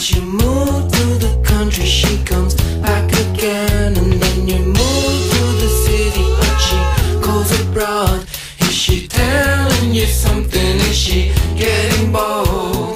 Once you move to the country, she comes back again. And then you move to the city, but she goes abroad. Is she telling you something? Is she getting bold?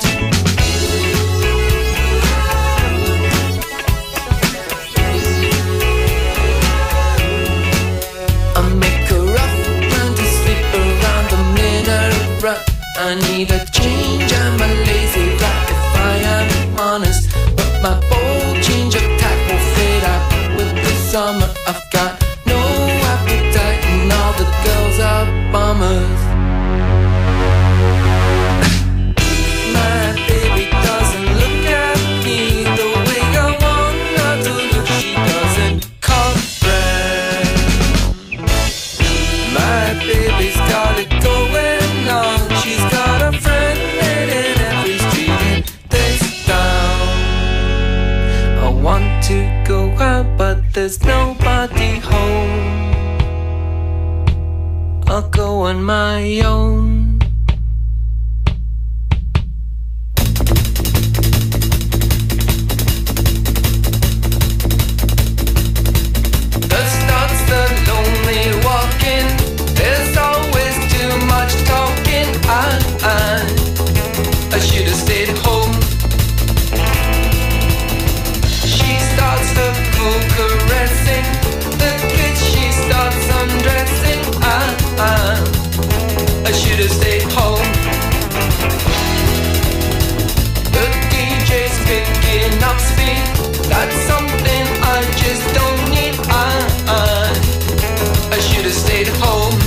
I make a rough plan to sleep around the minaret. I need a change, I'm a lazy rat if I am honest. But my bold change of tack will fade out with the summer. I've got no appetite and all the girls are bummers. My baby doesn't look at me the way I want her to look. She doesn't comprehend. My baby's got it going on. She's got a friend in every street in this town. I want to go out, but there's nobody home. I'll go on my own. That starts the lonely walking. There's always too much talking. I should have stayed home. She starts the cool caressing. The kids she starts undressing. I should have stayed home. The DJ's picking up speed. That's something I just don't need. I should have stayed home.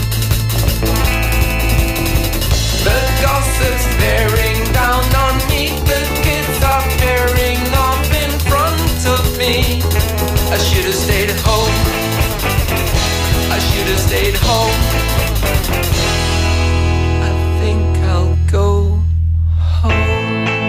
The gossip's bearing down on me. The kids are pairing off in front of me. I should have stayed home. I should have stayed home. I think I'll go home.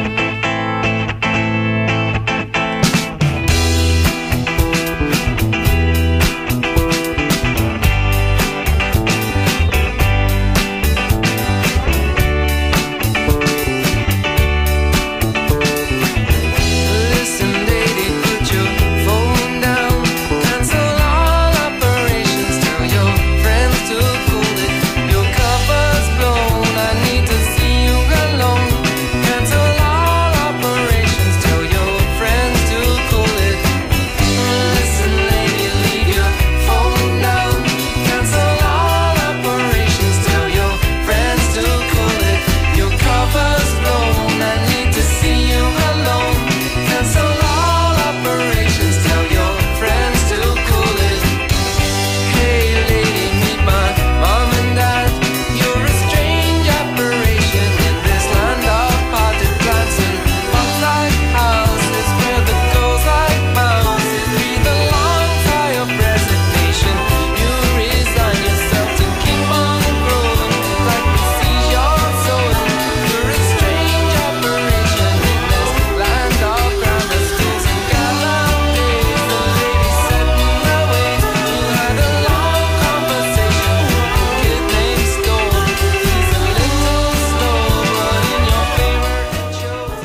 Listen, lady, put your phone down. Cancel all operations. Tell your friends to cool it. Your cover's blown. I need to see you alone. Cancel all operations. Tell your friends to cool it. Listen, lady, leave your phone down. Cancel all operations. Tell your friends to cool it. Your cover's blown. I need to see you alone. Cancel all operations. Tell your friends to cool it. Hey lady, meet my mom and dad. You're a strange apparition in this land of potted plants and bug-like houses where the girls like mouses. Breathe a long sigh of resignation. You resign yourself to keep on growing like we see your soul. You're a strange apparition in this land of grammar schools and gallop days. The lady said no way. You had a long conversation with a kid named Stone. He's a little slow, but in your favor it shows.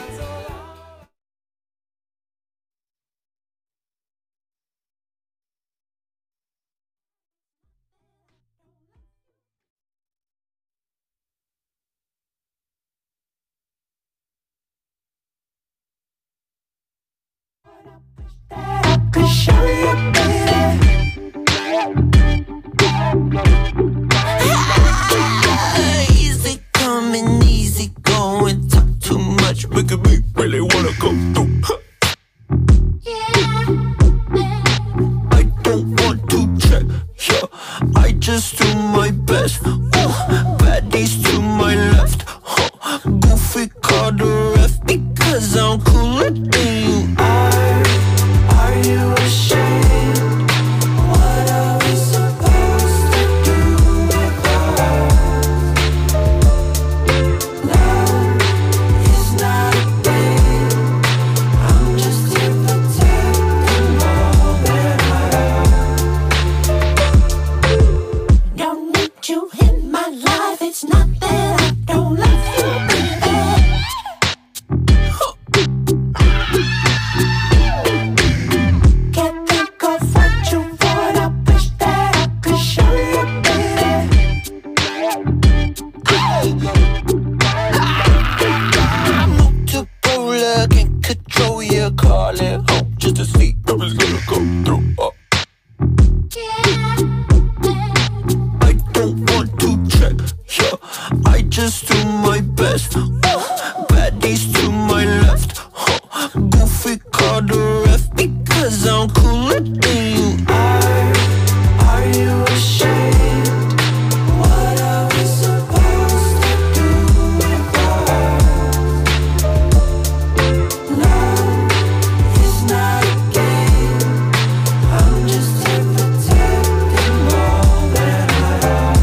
Could show you better. Easy coming, easy going. Talk too much, making me really wanna go through. I don't want to check, yeah. I just do my best. Baddies to my left. Goofy called the ref because I'm cooler than you are. Are you ashamed? What are we supposed to do with us? Love is not a game. I'm just here protecting all that I am. Don't need you in my life. It's not that I don't love you, baby. Motorola can't control you, calling home just to see if it's gonna go through. I don't want to check, yeah, I just do my best. Baddies to my left, Goofy called the ref because I'm cooler than you. Are you ashamed? What are we supposed to do with us? Love is not a game. I'm just here protecting all that I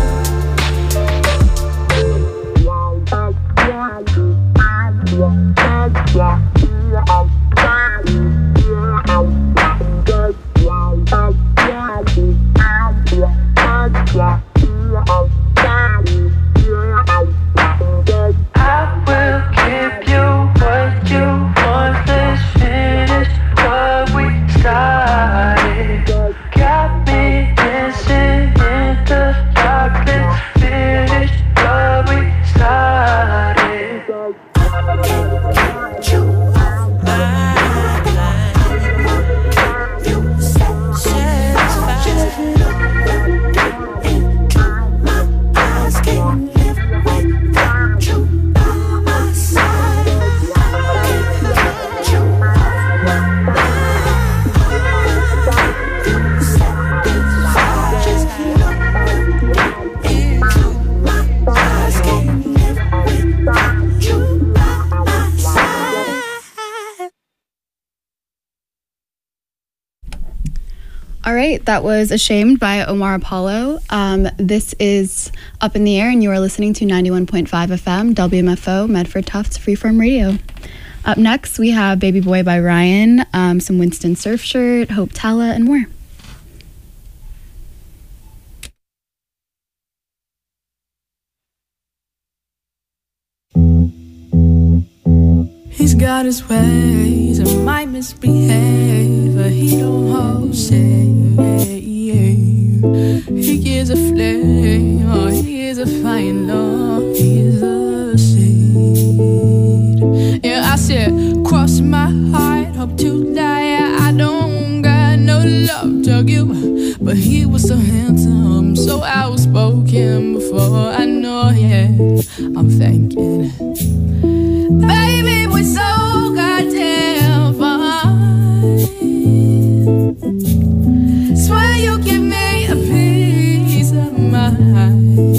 All right, that was Ashamed by Omar Apollo. This is Up in the Air, and you are listening to 91.5 FM, WMFO, Medford Tufts Freeform Radio. Up next, we have Baby Boy by Ryan, some Winston Surfshirt, Hope Tala, and more. He's got his ways and might misbehave, but he don't hold shame. He gives a flame, oh, he gives a fine love, he is a seed. Yeah, I said, cross my heart, hope to die. I don't got no love to give, but he was so handsome, so outspoken. Before I know, yeah, I'm thinking, baby, we're so goddamn fine. Swear you give me a piece of mind.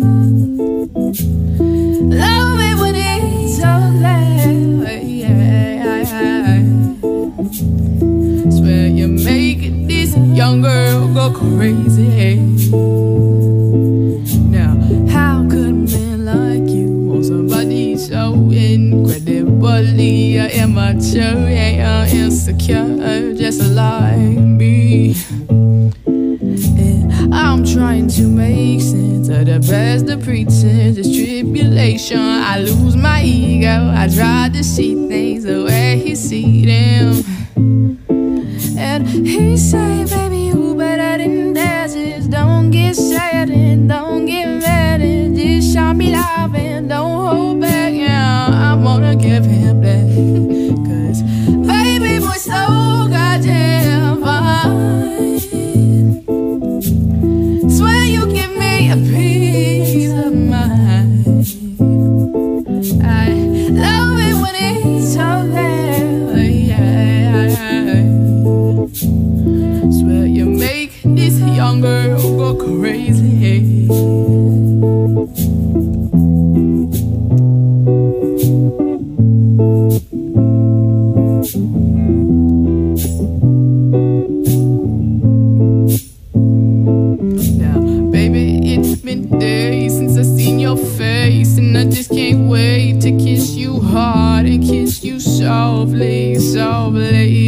Love me when it's so late, yeah. Swear you make this young girl go crazy. Now, how could a man like you want somebody so incredibly immature and insecure, just like me? And I'm trying to make sense of the best of pretense, this tribulation. I lose my ego, I try to see things the way he see them. And he say, baby, you better than that. Just don't get sad and don't get mad and just show me love and don't hold back. Yeah, I wanna give him that. Cause baby, we're so goddamn fine. Swear you give me a piece of mind. I love it when it's so loud, yeah. Swear you make this young girl go crazy. Now, baby, it's been days since I seen your face, and I just can't wait to kiss you hard and kiss you softly, softly.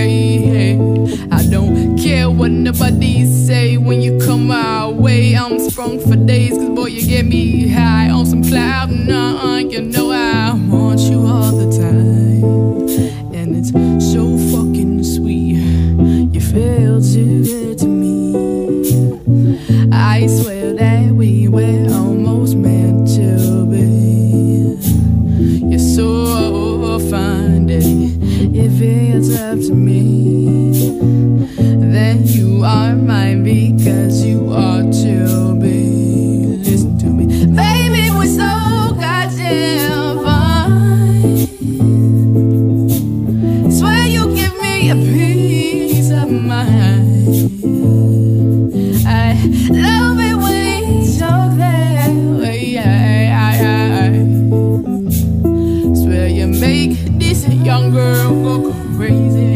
I don't care what nobody say when you come my way. I'm sprung for days, cause boy, you get me high on some cloud nine. You know I want you all the time, and it's so fucking sweet. You feel too good to me. I swear that we were almost meant to to me, then you are mine because you ought to be. Listen to me, baby, we're so goddamn fine. Swear you give me a peace of mind. I love it when you talk that way. Swear you make this young girl go crazy.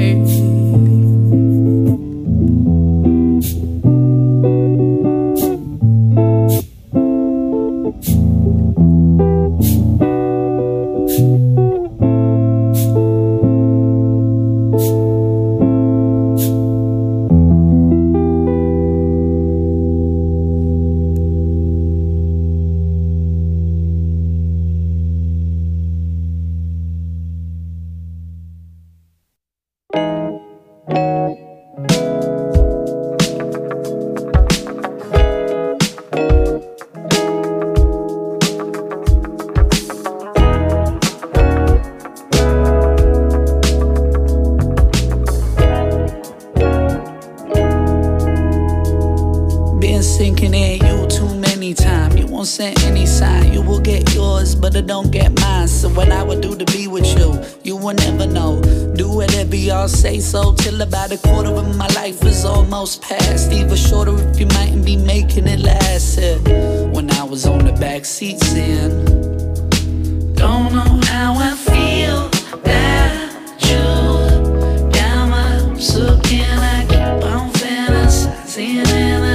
Sinking in you too many times. You won't send any sign. You will get yours, but it don't get mine. So what I would do to be with you, you will never know. Do whatever y'all say so till about a quarter of my life is almost past. Even shorter if you mightn't be making it last. When I was on the backseat saying, don't know how I feel about you. Got my hopes up and I keep on fantasizing and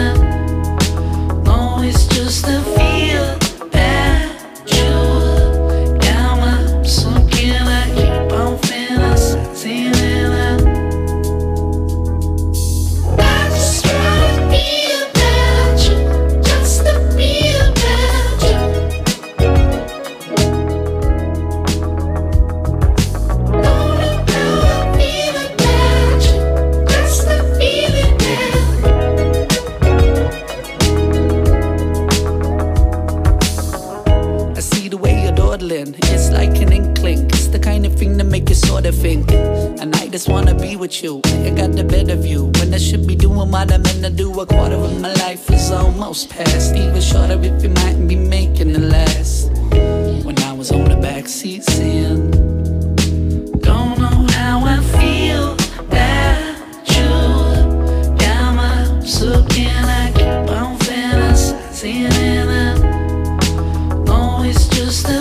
it's just a feel about you. Got my hopes up and I keep on fantasizing and I just wanna be about you, just to be about you. Don't know how I feel about you, just to feel it now. It's like an inkling. It's the kind of thing that make you sort of think. And I just wanna be with you. I got the better view when I should be doing what I'm meant to do. A quarter of my life is almost past. Even shorter if you mightn't be making it last. When I was on the backseat saying, don't know how I feel about you. Got my hopes up and I keep on fantasizing and I know it's just a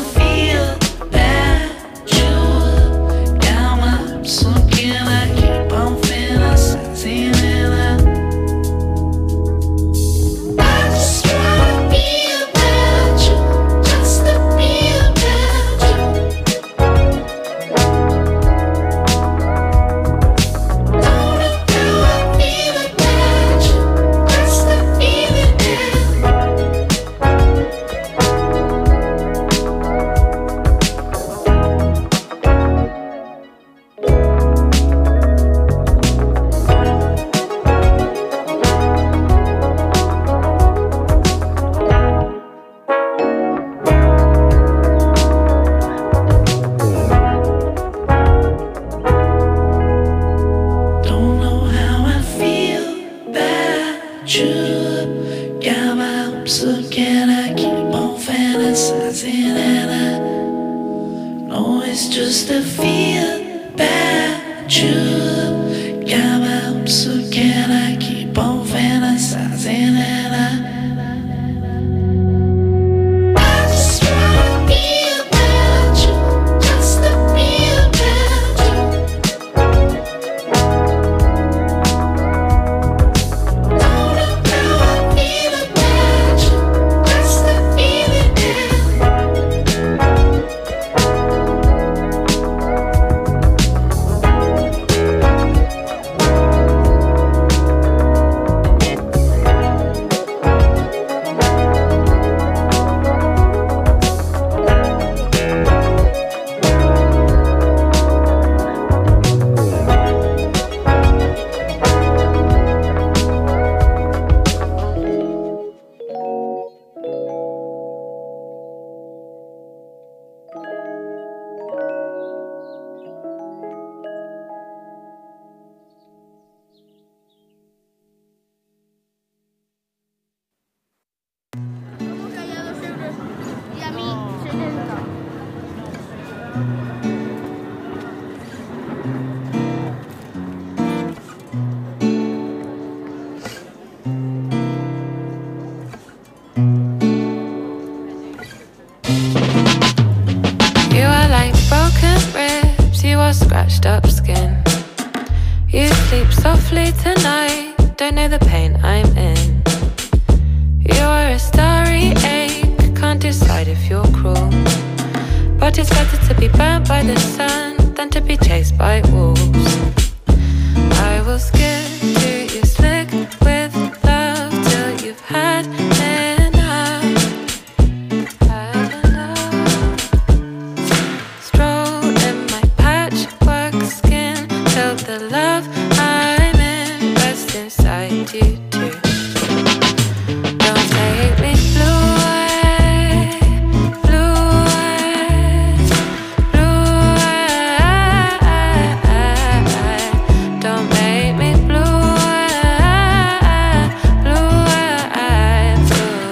You are like broken ribs, you are scratched up skin. You sleep softly tonight, don't know the pain I'm in. You are a starry ache, can't decide if you're cruel. But it's better to be burnt by the sun than to be chased by wolves. I will skip to you slick with love till you've had enough. Had enough. Stroll in my patchwork skin till the love I'm in rests inside you too. Don't make me blue eyes, blue eyes, blue eyes. Don't make me blue eyes, blue eyes.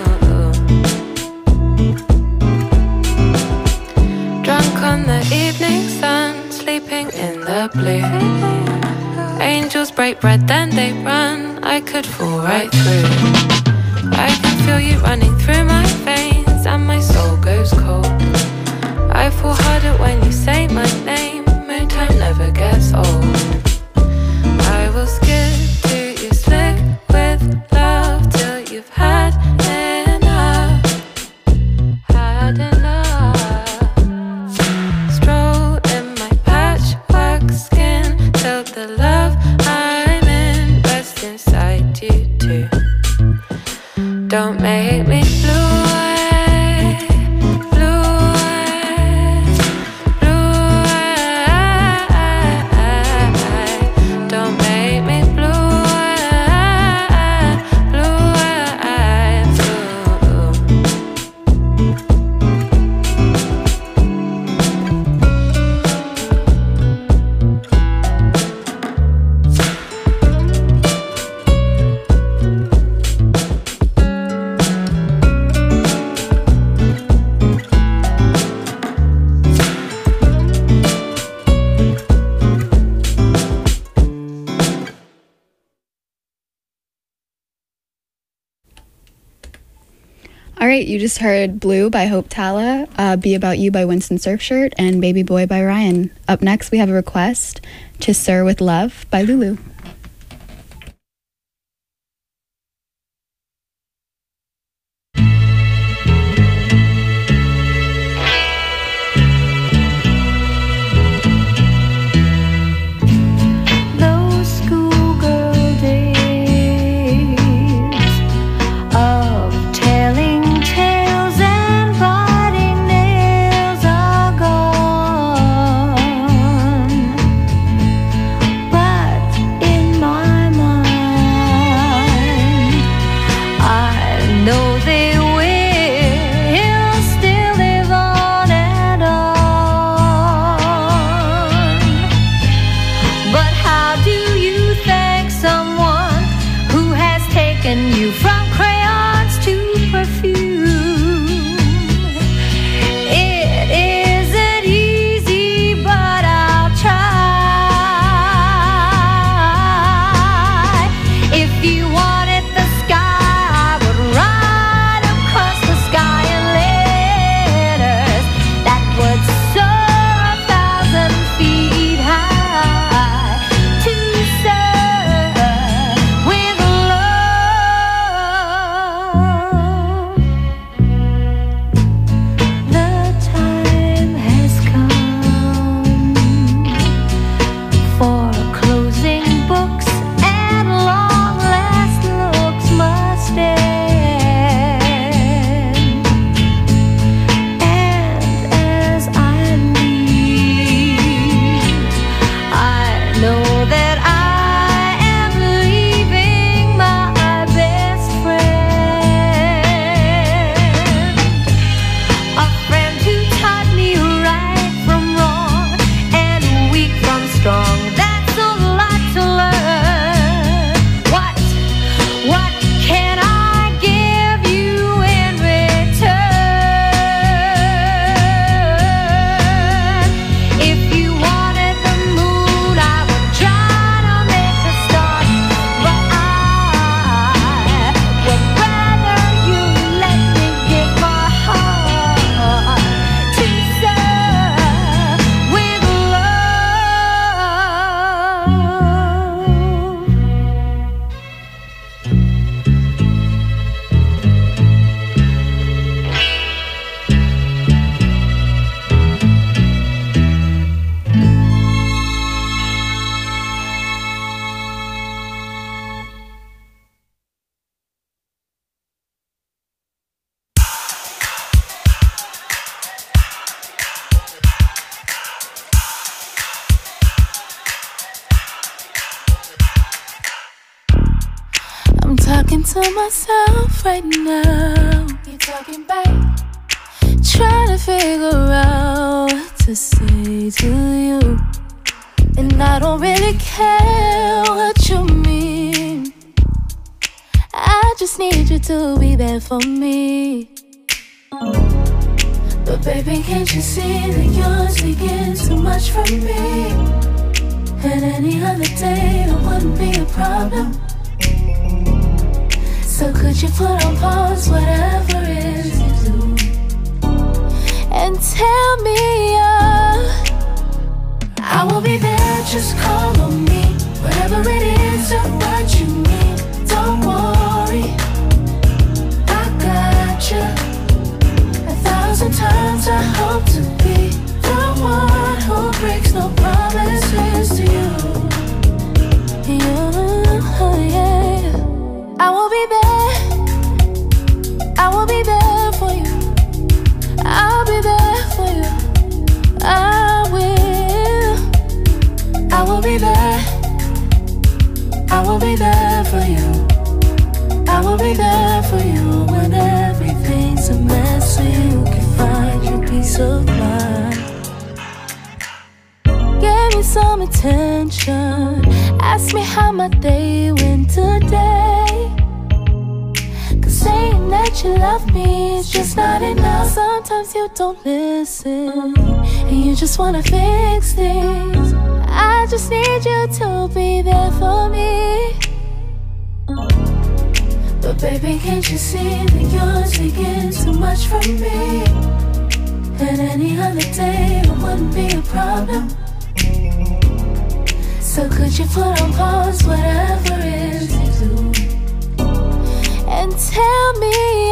Drunk on the evening sun, sleeping in the blue. Angels break bread, then they run. I could fall right through. I can feel you running through my veins, and my soul goes cold. I fall harder when you say my name. Moontime never gets old. I will skip to you slick with love till you've had enough. Had enough. Stroll in my patchwork skin till the love I'm in rests inside you too. Don't make me blue eyes, blue eyes, blue eyes. Don't make me blue eyes, blue eyes. All right, you just heard Blue by Hope Tala, Be About You by Winston Surfshirt, and Baby Boy by Ryan. Up next, we have a request to Sir with Love by Lulu. Those schoolgirl days of telling tales and biting nails are gone. But talking to myself right now. You talking back? Trying to figure out what to say to you. And I don't really care what you mean. I just need you to be there for me. But baby, can't you see that you're taking too much from me? And any other day it wouldn't be a problem. So could you put on pause whatever it is you do and tell me I will be there, just call on me. Whatever it is or what you need, don't worry, I got you. 1,000 times I hope to be the one who breaks no promises to you. Yeah. I will be there, I will be there for you. I'll be there for you, I will be there, I will be there for you. I will be there for you when everything's a mess, so you can find your peace of mind. Give me some attention, ask me how my day went today. Cause saying that you love me is just not enough. Sometimes you don't listen, and you just wanna fix things. I just need you to be there for me. But baby, can't you see that you're taking too much from me? And any other day it wouldn't be a problem. So could you put on pause whatever it is you do and tell me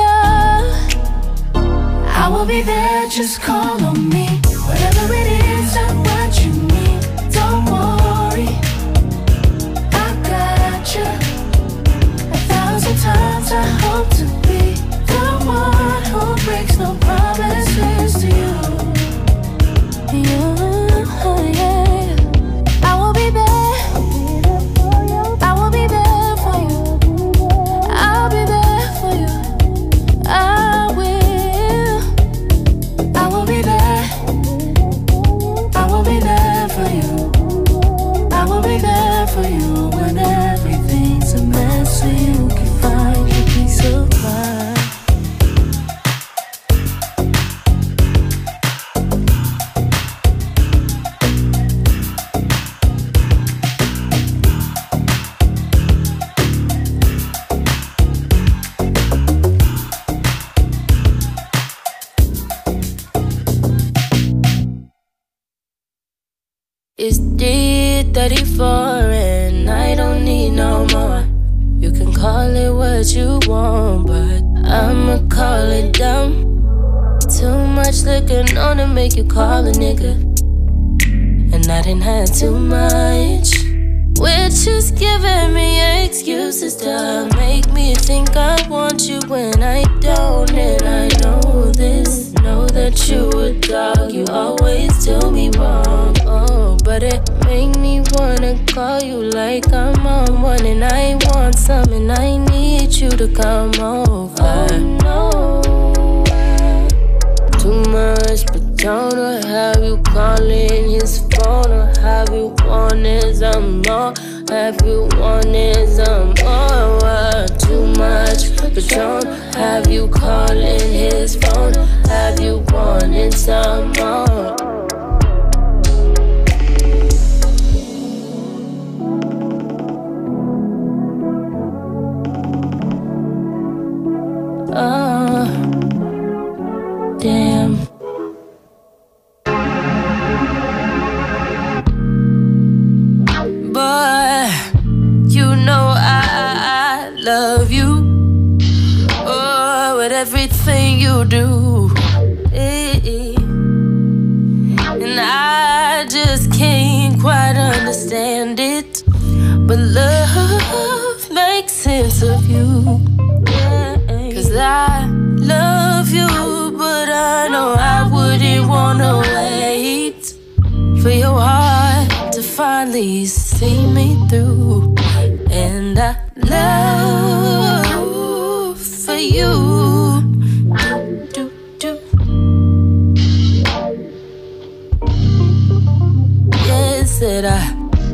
I will be there, just call on me. Whatever it is or what you need, don't worry, I got you. 1,000 times I hope to be the one who breaks no promises to you. Yeah. I will be there, I will be there for you. I'll be there for you, I will be there, I will be there for you. I will be there for you when everything's a mess, so you can find your peace of mind. It's D34 and I don't need no more. You can call it what you want, but I'ma call it dumb. Too much liquor known to make you call a nigga, and I didn't have too much, which is giving me excuses to make me think I want you when I don't. And I know this, know that you a dog, you always do me wrong. Oh, but it make me wanna call you like I'm on one, and I want some, and I need you to come over. Oh no, too much Patron, or have you calling his phone, or have you wanted some more? Have you wanted some more? Too much Patron, have you calling his phone? Have you wanted some more? Oh, damn. Boy, you know I love you. Oh, with everything you do. And I just can't quite understand it, but love makes sense of you. Cause I love you, but I know I wouldn't wanna wait for your heart to finally see me through. And I love said I.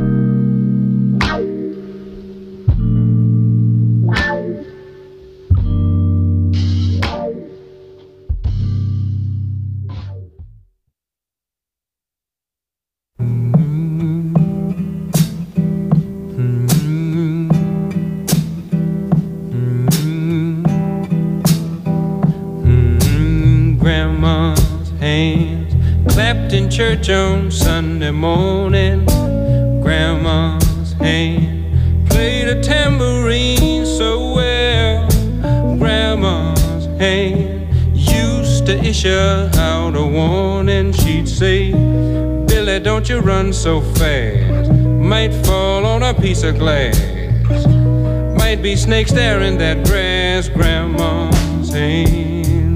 Grandma's hands clapped in church on Sunday morning. Grandma's hand played a tambourine so well. Grandma's hand used to issue out a warning. She'd say, Billy, don't you run so fast, might fall on a piece of glass, might be snakes there in that grass. Grandma's hand.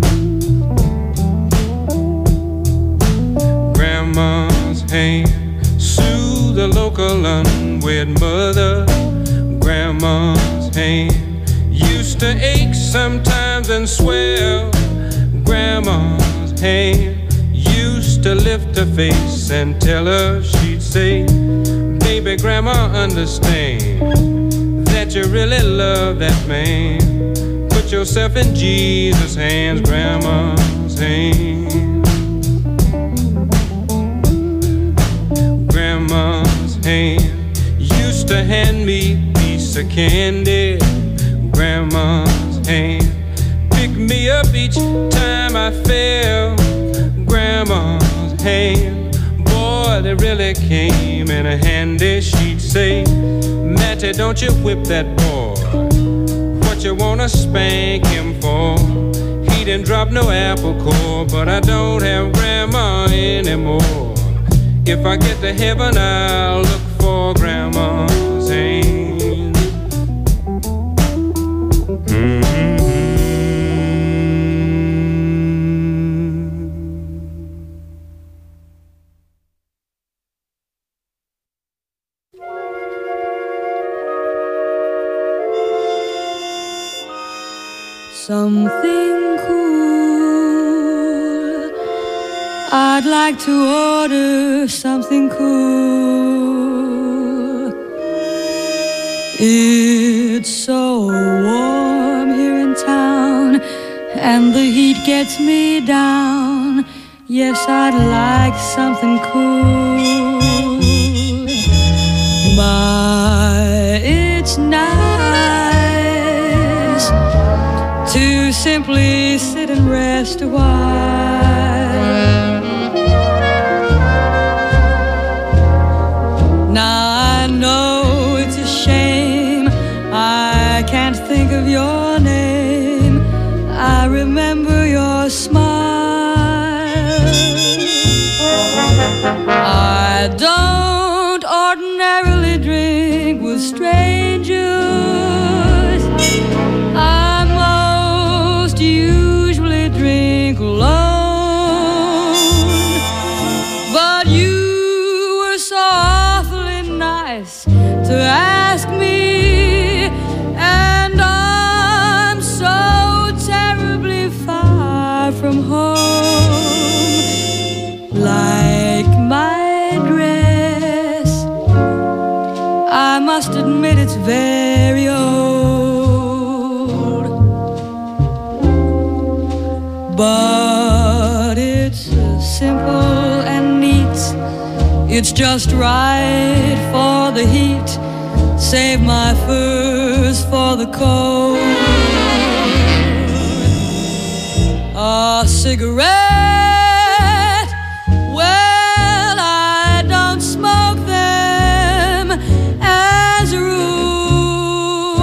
Grandma's hand soothe the local unwed mother. Grandma's hand used to ache sometimes and swell. Grandma's hand used to lift her face and tell her, she'd say, baby, Grandma, understand that you really love that man. Put yourself in Jesus' hands. Grandma's hand. Grandma's hand used to hand me a piece of candy. Grandma's hand picked me up each time I fell. Grandma's hand, boy, they really came in handy. She'd say, Matty, don't you whip that boy. What you wanna spank him for? He didn't drop no apple core, but I don't have Grandma anymore. If I get to heaven, I'll look for Grandma's hand. Something cool. I'd like to order something cool. It's so warm here in town, and the heat gets me down. Yes, I'd like something cool. My, it's nice to simply sit and rest a while. Now I know it's a shame I can't think of your name. I remember your smile. I don't ordinarily drink with strangers. I most usually drink alone. But you were so awfully nice to ask me, and I'm so terribly far from home. Like my dress, I must admit it's very old, but it's simple and neat. It's just right for the heat. Save my furs for the cold. A cigarette, well, I don't smoke them as a rule,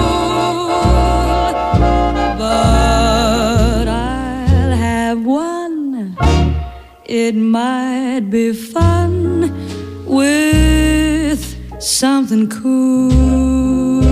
but I'll have one. It might be fun with something cool.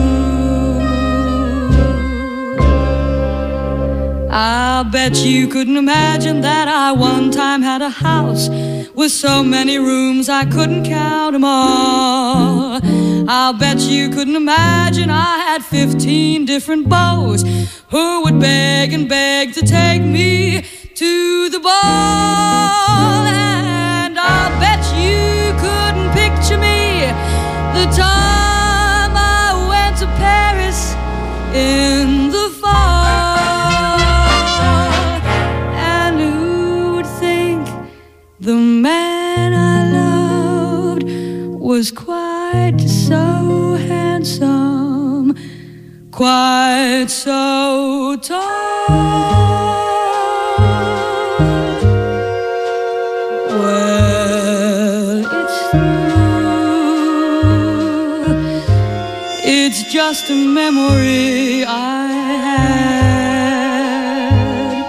I'll bet you couldn't imagine that I one time had a house with so many rooms I couldn't count them all. I'll bet you couldn't imagine I had 15 different beaux who would beg and beg to take me to the ball. And I'll bet you couldn't picture me in the fall. And who would think the man I loved was quite so handsome, quite so tall? Well, it's true. It's just a memory I had,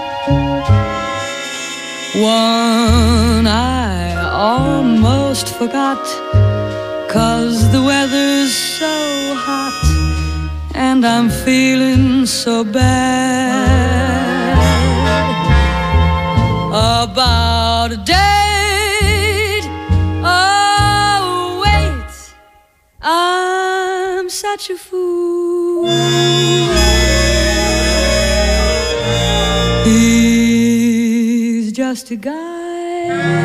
one I almost forgot, 'cause the weather's so hot and I'm feeling so bad about a date. Oh, wait, I'm such a fool. He's just a guy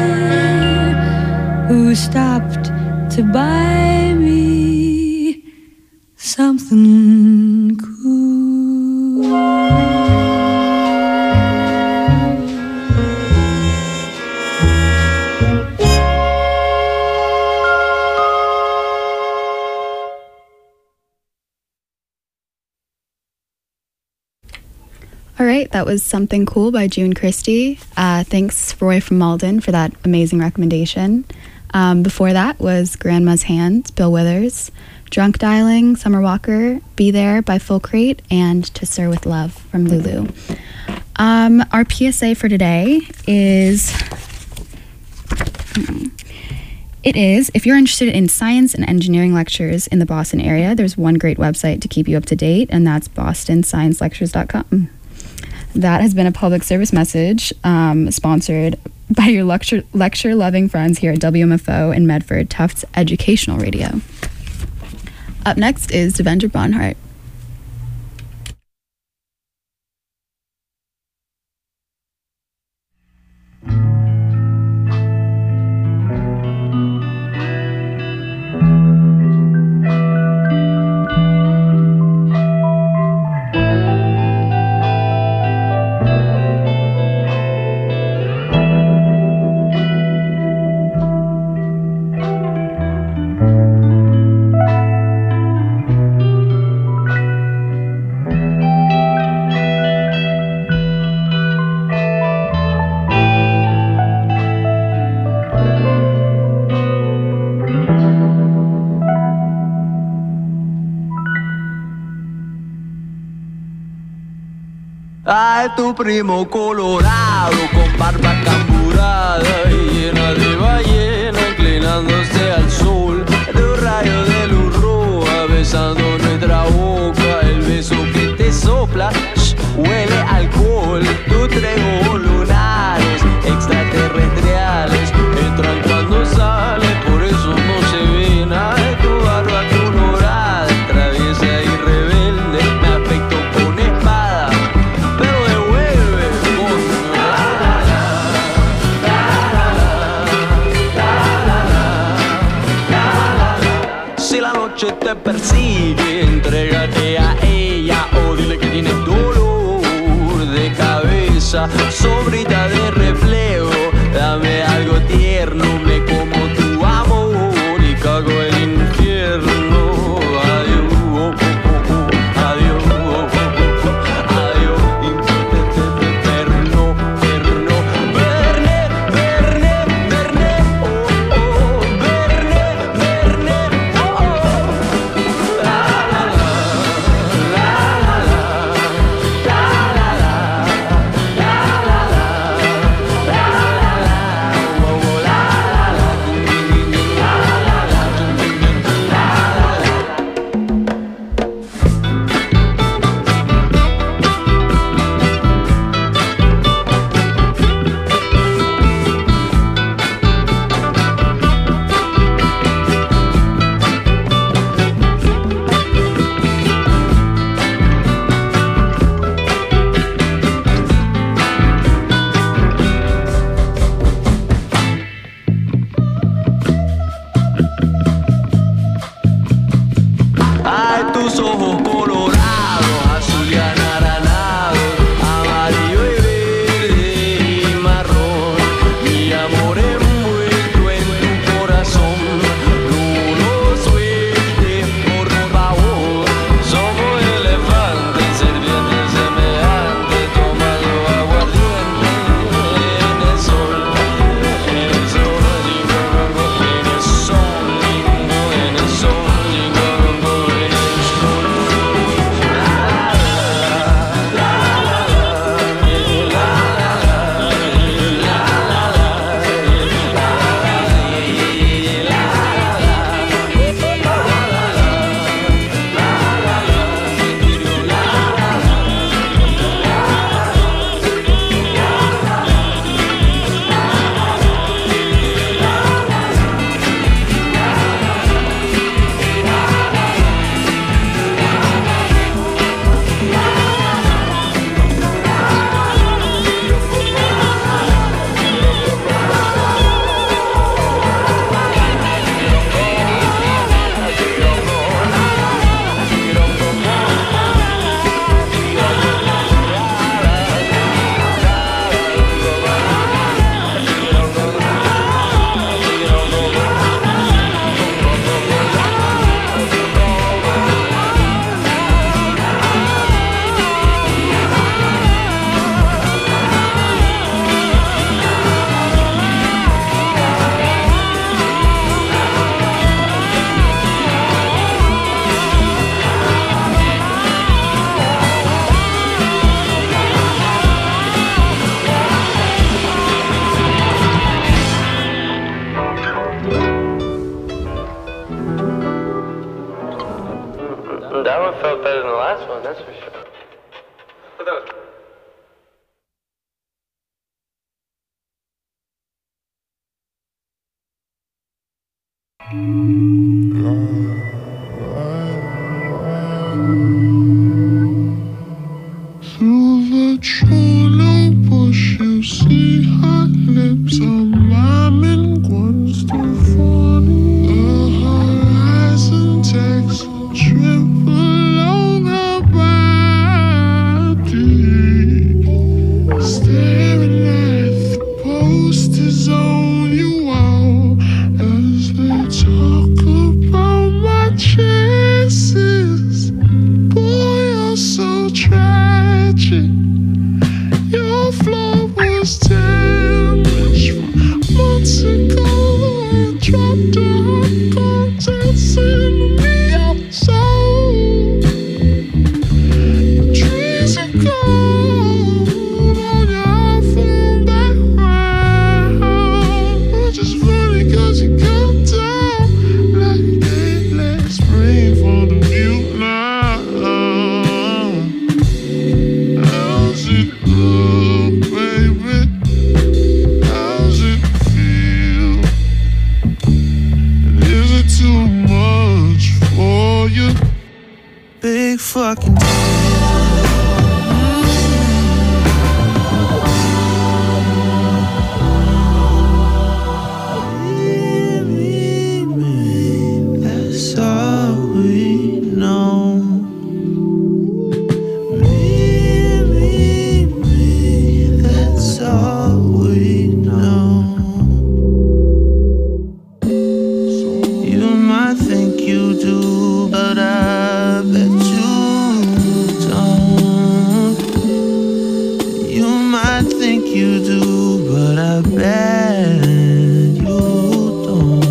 who stopped to buy me something cool. All right, that was Something Cool by June Christie. Thanks, Roy from Malden, for that amazing recommendation. Before that was Grandma's Hands, Bill Withers, Drunk Dialing, Summer Walker, Be There by Full Crate, and To Sir With Love from Lulu. Our PSA for today is... It is, if you're interested in science and engineering lectures in the Boston area, there's one great website to keep you up to date, and that's bostonsciencelectures.com. That has been a public service message sponsored by your lecture-loving friends here at WMFO in Medford, Tufts Educational Radio. Up next is Devendra Banhart. Ay, tu primo colorado con barba camburada y llena de ballena inclinándose al sol, de un rayo de luz roja besando nuestra boca, el beso que te sopla, huele a alcohol, tus tres ojos lunares extraterrestriales entran cuando sale, por eso no se ve nada de tu barba colorada, traviesa y rebelde, me afectó con espada. Te persigue, entrégate a ella o dile que tienes dolor de cabeza, sobrita de reflejo, dame algo tierno, me como tu amor y cago el infierno. Adiós, adiós, adiós, perno, perno, verne, verne, verne, oh, oh, verne, verne, oh, oh. last one, that's for sure. But that was through the cholo bush, you see hot lips of miming ones too funny. The horizon takes a trip along her body, staring at the posters on your wall as they talk about my chances. Boy, you're so tragic. Your floor was damaged from months ago. And dropped a hot contents in me outside. The trees are gone on your iPhone background, which is funny 'cause you come down like daylight spring for the mute now. How's it look, baby? How's it feel? And is it too much for you? Big fucking that's all we know. That's all we know. You might think you do, but I bet you don't. You might think you do, but I bet you don't.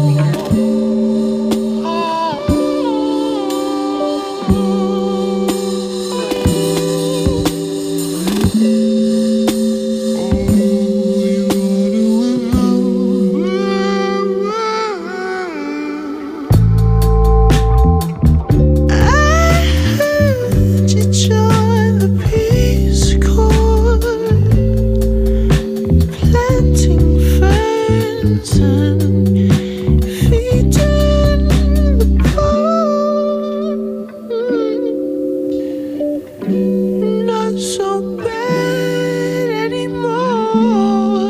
You join the Peace Corps, planting ferns and feeding the poor. Not so bad anymore.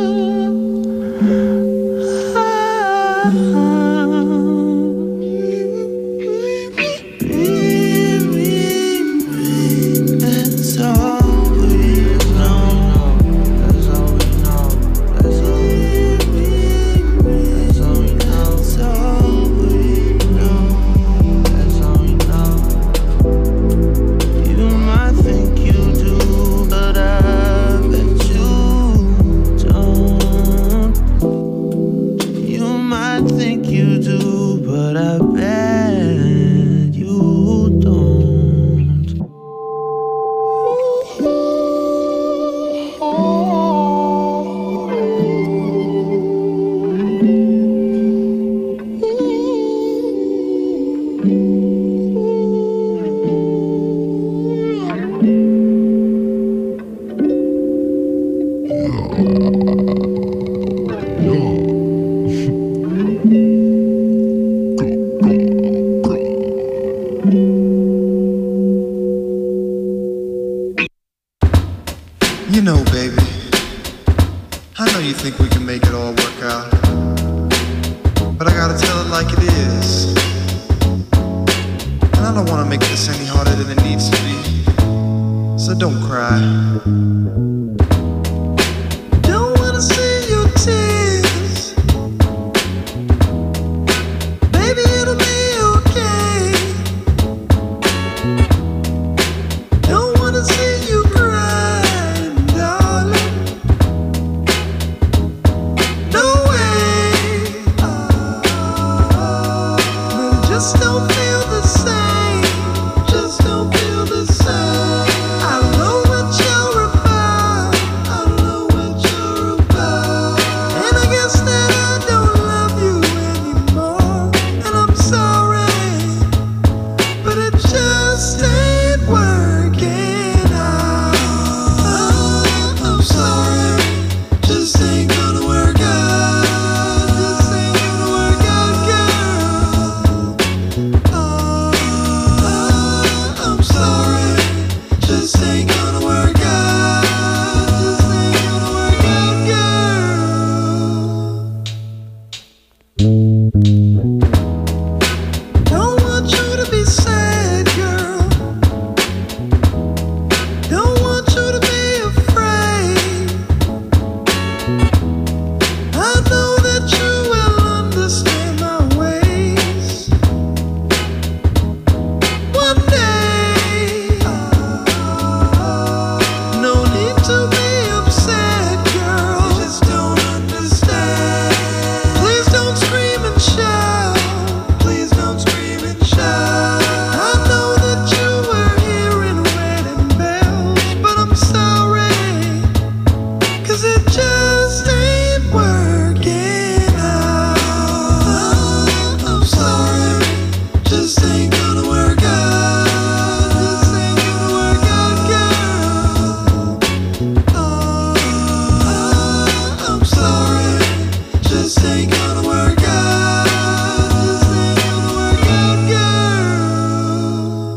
That's all we know. That's all we know. That's all we know. That's all we know. That's all we know. You might think you do, but I bet you don't. You might think you do, but I bet you don't. You know, baby, I know you think we can make it all work out, but I gotta tell it like it is. And I don't wanna make this any harder than it needs to be, so don't cry. Don't wanna see your tears. Baby, it'll be okay. Don't wanna see you cry, darling. No way. But just don't feel the same. Just don't feel the same. I know what you're about. ain't gonna work out. This ain't gonna work out, girl.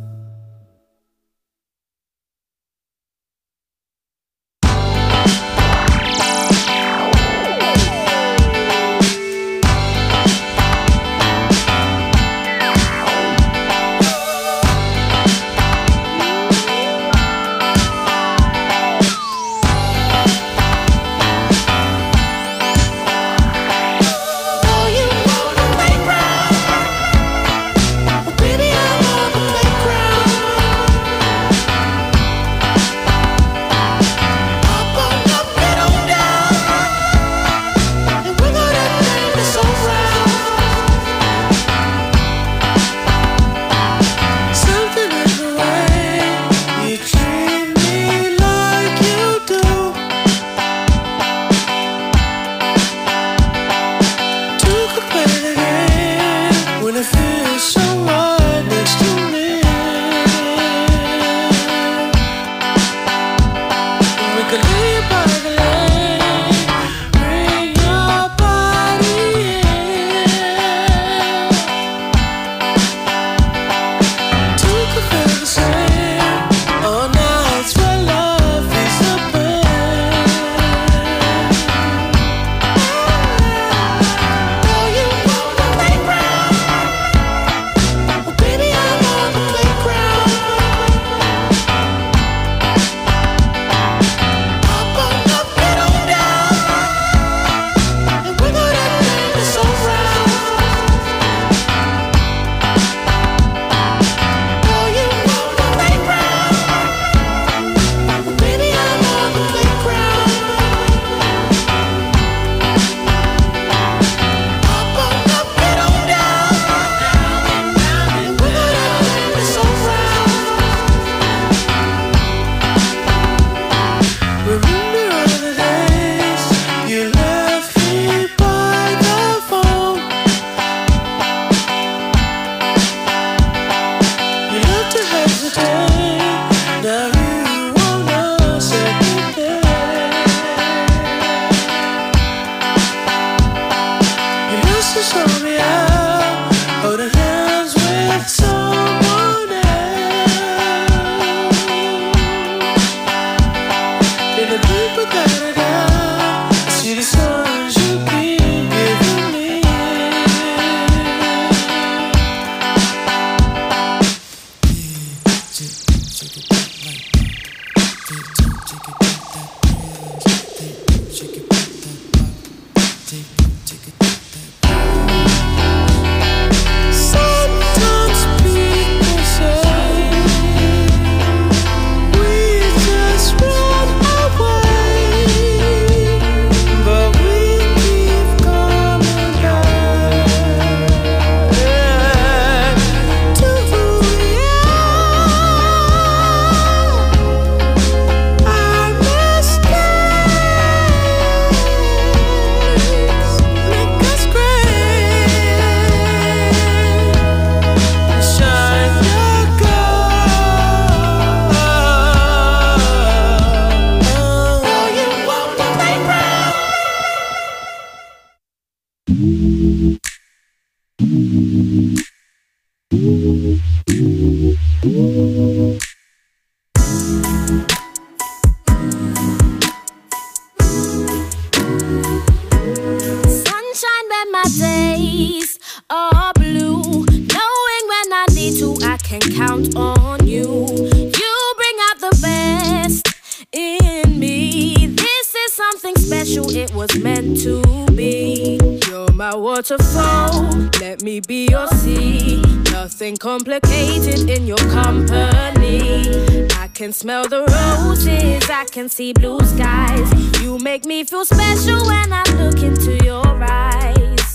Complicated in your company. I can smell the roses, I can see blue skies. You make me feel special when I look into your eyes.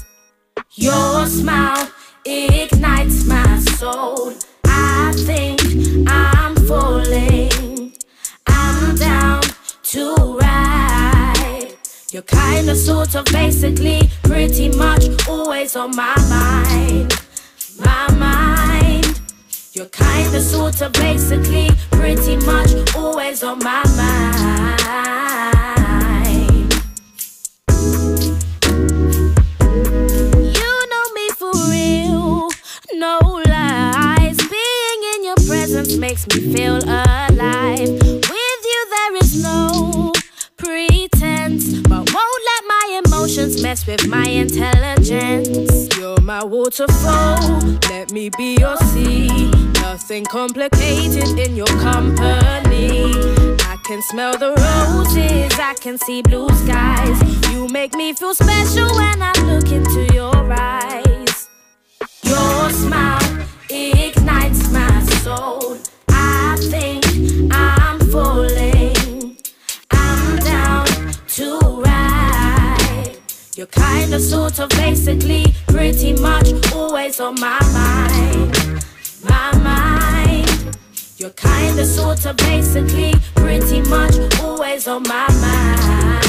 Your smile ignites my soul. I think I'm falling. I'm down to ride. You're kinda, sort of, basically, pretty much always on my mind. My mind. You're kinda, sorta, basically, pretty much always on my mind. makes me feel alive. With you there is no pretense, but won't let my emotions mess with my intelligence. You're my waterfall, let me be your sea. Nothing complicated in your company. I can smell the roses, I can see blue skies. You make me feel special when I look into your eyes. Your smile ignites my soul. I think I'm falling. I'm down to ride. You're kinda, sort of, basically, pretty much always on my mind. My mind. You're kinda, sort of, basically, pretty much always on my mind.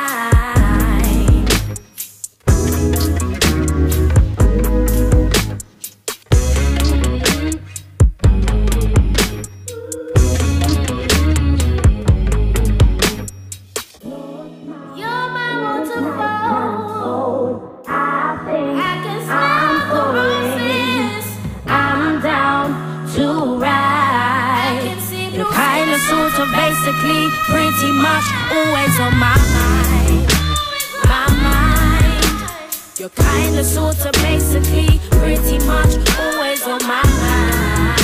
You're my waterfall. I can smell the roses. I'm down to ride. You're kinda, sort of, basically, pretty much always on my mind. My mind. You're kinda, sort of, basically, pretty much always on my mind.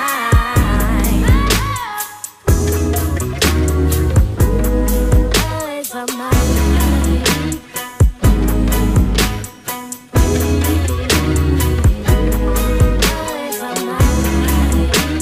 Always on my mind. Always on my mind.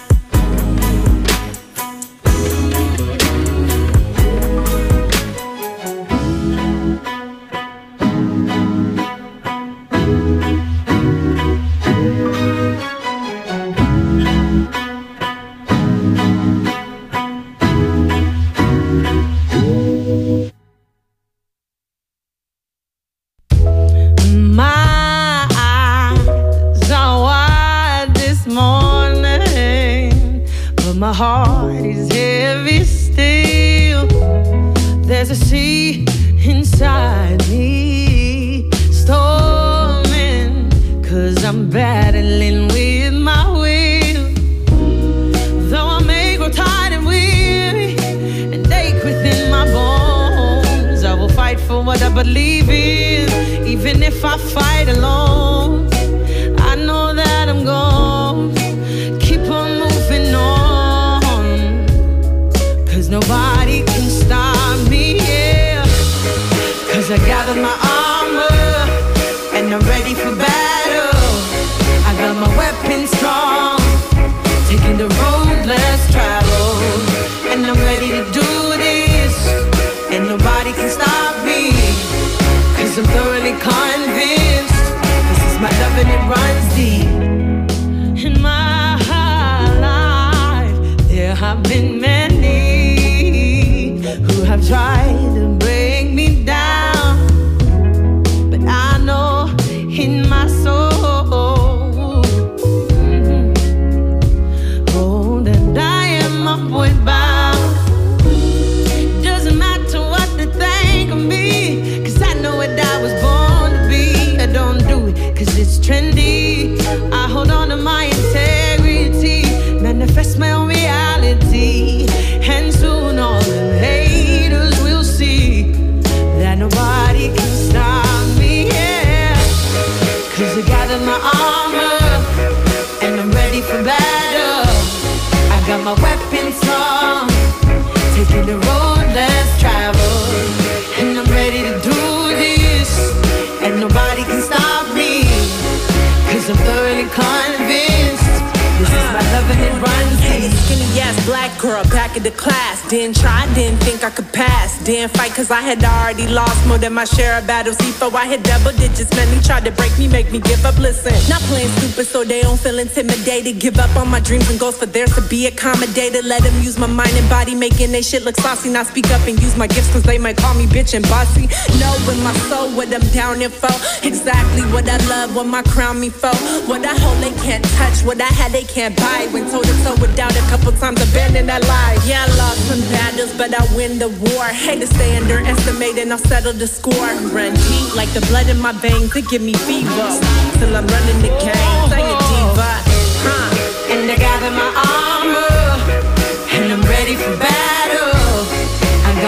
My eyes are wide this morning, but my heart is heavy still. There's a sea inside me, storming, 'cause I'm battling with my will. Though I may grow tired and weary and ache within my bones, I will fight for what I believe in, even if I fight alone. I know that I'm gonna keep on moving on, 'cause nobody can stop me, yeah. 'Cause I gathered my armor and I'm ready for battle. I got my weapons strong, taking the road less traveled, and I'm ready to do this, and nobody can stop me, 'cause I'm thoroughly convinced this is my love and it runs deep. In my life there have been many who have tried to bring me down, but I know in my soul, oh, that I am upward bound. Doesn't matter what they think of me, 'cause I know what I was born to be. I don't do it 'cause it's trendy. I hold on to my integrity, manifest my own reality, and soon all the haters will see that nobody can stop me, yeah. 'Cause I gathered my armor and I'm ready for battle. I got my weapons strong, taking the road less traveled, and I'm ready to do this, and nobody can stop me, 'cause I'm thoroughly convinced this is my love and it runs deep. Skinny ass black girl back in the class, didn't try, didn't think I could pass, didn't fight 'cause I had already lost more than my share of battles. Before I hit double digits, man, they tried to break me, make me give up. Listen, not playing stupid so they don't feel intimidated. Give up on my dreams and goals for theirs to be accommodated. Let them use my mind and body, making they shit look saucy. Not speak up and use my gifts 'cause they might call me bitch and bossy. Know in my soul what I'm down in for, exactly what I love, what my crown me for. What I hold they can't touch, what I had they can't buy. Went toe to toe with doubt a couple times, abandoned that lie. Yeah, I lost some battles, but I win the war. Hate to stay underestimated, I'll settle the score. Run deep like the blood in my veins, it give me fever. Till I'm running the game, sing a diva, And I gather my armor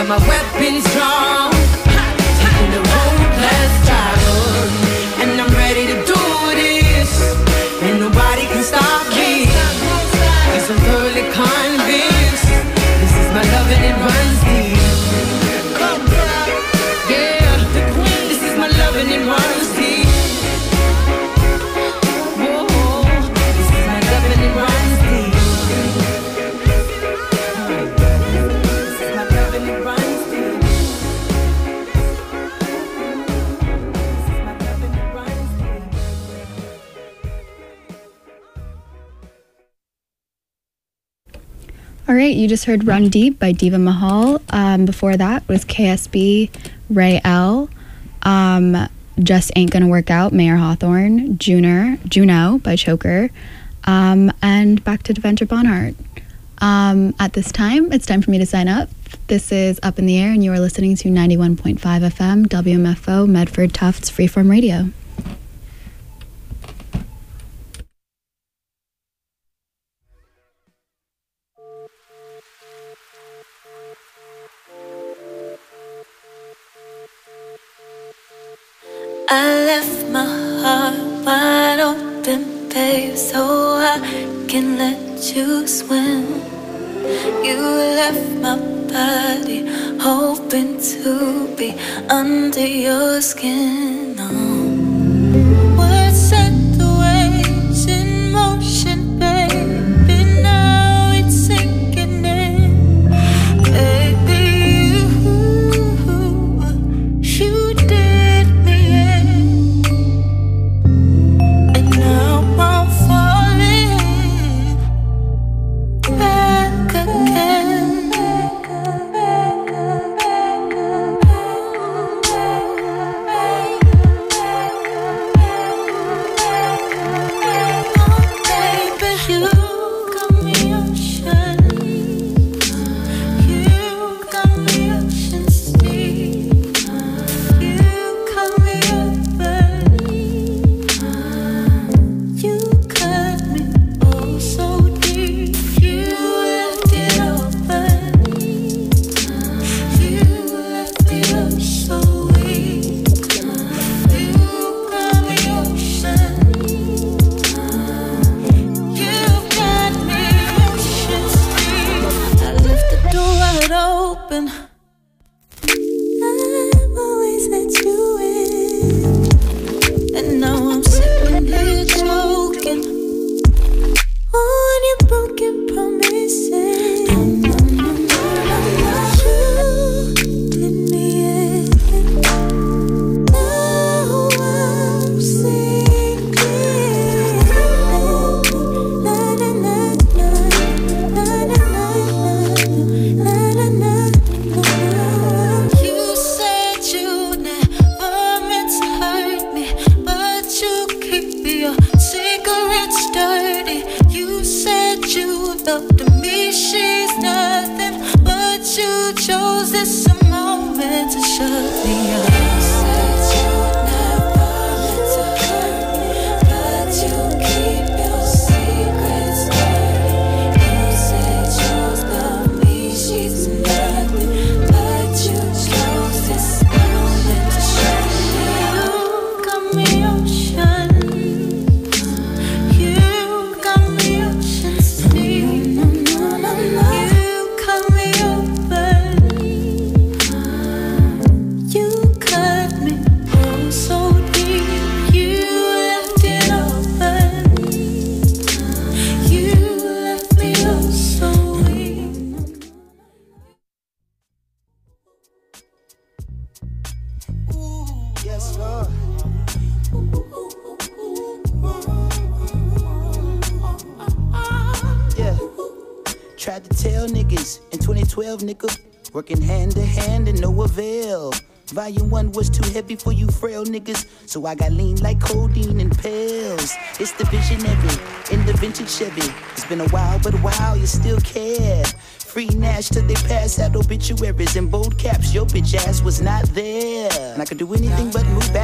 got my weapons drawn, taking the road less traveled, and I'm ready to do this, and nobody can stop me, 'cause I'm thoroughly convinced this is my love and it runs deep. Yeah, this is my love and it runs deep. Whoa, this is my love and it runs deep. This is my love and it runs deep. This is my love and it runs deep. All right, you just heard Run Deep by Diva Mahal. Before that was KSB, Ray L. Just Ain't Gonna Work Out, Mayor Hawthorne, Juno by Choker, and back to Devendra Bonhart. At this time, it's time for me to sign up. This is Up in the Air, and you are listening to 91.5 FM, WMFO, Medford Tufts Freeform Radio. I left my heart wide open, babe, so I can let you swim. You left my body hoping to be under your skin. Oh. Words set the waves in motion, baby, now it's sinking in. Baby, you did me in, and now I'm falling back again. Tried to tell niggas in 2012, nigga, working hand to hand and no avail. Volume 1 was too heavy for you frail niggas, so I got lean like codeine and pills. It's the visionary in the vintage Chevy. It's been a while, but wow, you still care. Free Nash till they pass out obituaries in bold caps. Your bitch ass was not there, and I could do anything but move back.